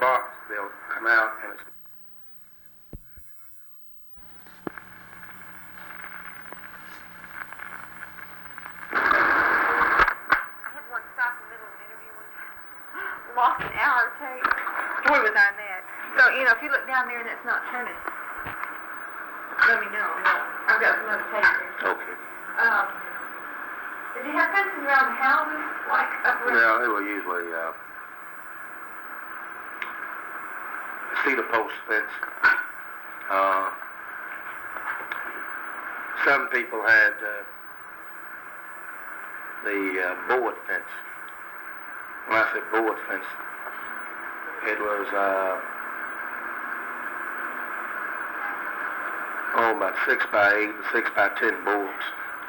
box, they'll come out and it's... Lost an hour tape. Boy, was I mad. So, if you look down there and it's not turning, let me know. I've got some other tape there. Okay. Did you have fences around the houses, like up around? Yeah, they were usually cedar post fence. Some people had the board fence. When I said board fence, it was about 6 by 8 and 6 by 10 boards.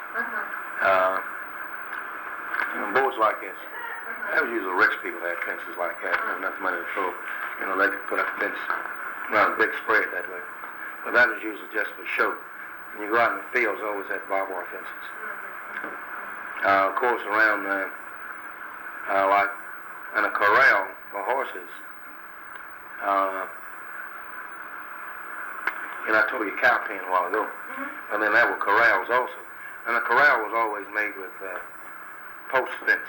Boards like this. That was usually rich people that had fences like that. There was enough money to throw. They could put up a fence, a big spread that way. But that was usually just for show. When you go out in the fields, they always had barbed wire fences. Of course, around like in a corral for horses. I told you cow pen a while ago. And then there were corrals also. And the corral was always made with post fence.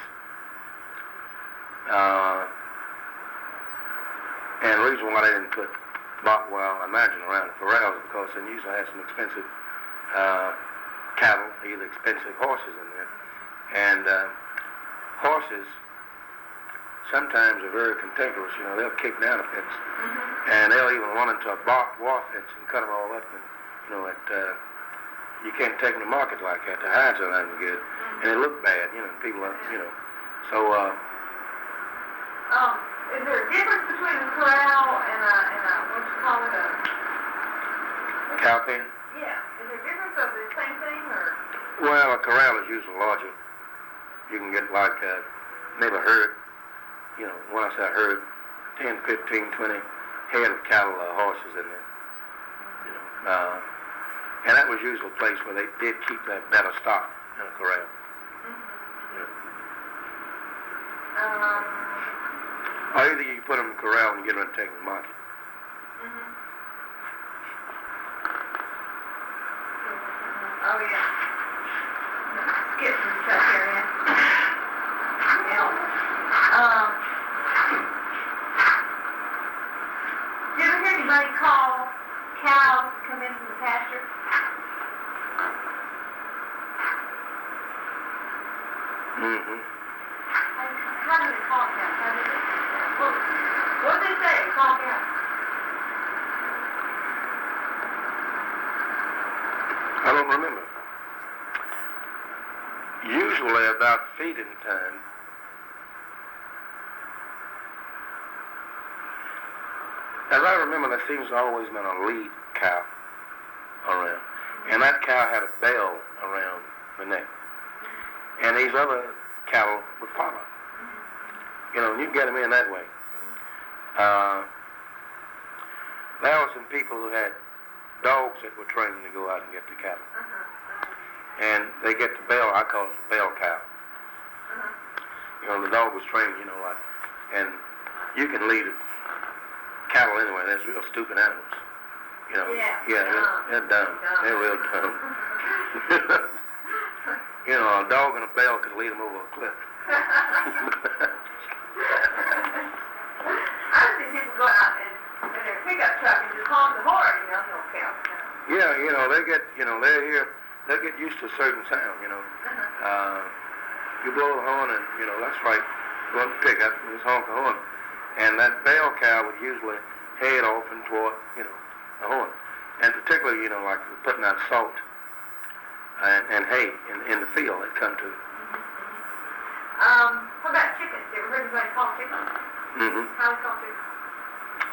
And the reason why they didn't put barbed wire, I imagine, around the corrals is because they usually had some expensive cattle, either expensive horses in there. And horses sometimes are very cantankerous. They'll kick down a fence, and they'll even run into a barbed wire fence and cut them all up. And you can't take them to market like that. The hides are not good, and they look bad. People are, So, is there a difference between a corral and a what you call it, a cow pen? Yeah. Is there a difference of the same thing, or? Well, a corral is usually larger. You can get like maybe a herd. When I say a herd, 10, 15, 20 head of cattle or horses in there. And that was usually a place where they did keep that better stock in a corral. Or either you put them in a corral and get them and take them to the market. Oh, yeah. Skip some stuff here, man. Did you ever hear anybody call cows to come in from the pasture? How do they call cows? What did they say? Call cows. I don't remember. Usually about feeding time, as I remember, there seems to always been a lead cow around. And that cow had a bell around the neck. And these other cattle would follow. And you get them in that way. There were some people who had dogs that were trained to go out and get the cattle. And they get the bell, I call it the bell cow. The dog was trained, and you can lead it. Cattle anyway, they're real stupid animals. They're dumb. They're real dumb. A dog and a bell could lead them over a cliff. I've seen people go out in their pickup truck and just honk the horn, no cows. Yeah, they're here. They get used to a certain sound, You blow the horn and, that's right. Go up and pick up and just honk the horn. And that bell cow would usually head off and toward, the horn. And particularly, like putting out salt and hay in the field that come to it. What about chickens? You ever heard anybody call chickens? How do you call chickens?